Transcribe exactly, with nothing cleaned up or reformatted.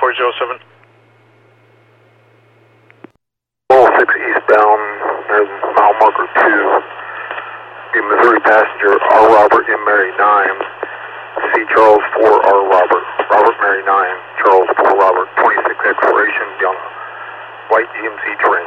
four zero seven. oh six eastbound, there's mile marker two. The Missouri passenger, R. Robert M. Mary nine, C. Charles four, R. Robert, Robert Mary nine, Charles four, Robert, twenty-six exploration, down white G M C terrain.